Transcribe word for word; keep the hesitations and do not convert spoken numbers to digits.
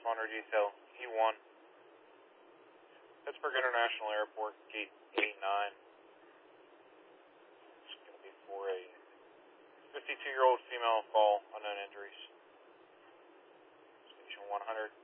responder detail E one. Pittsburgh International Airport, gate A nine. It's going to be for a fifty-two-year-old female fall, unknown injuries. Station one hundred.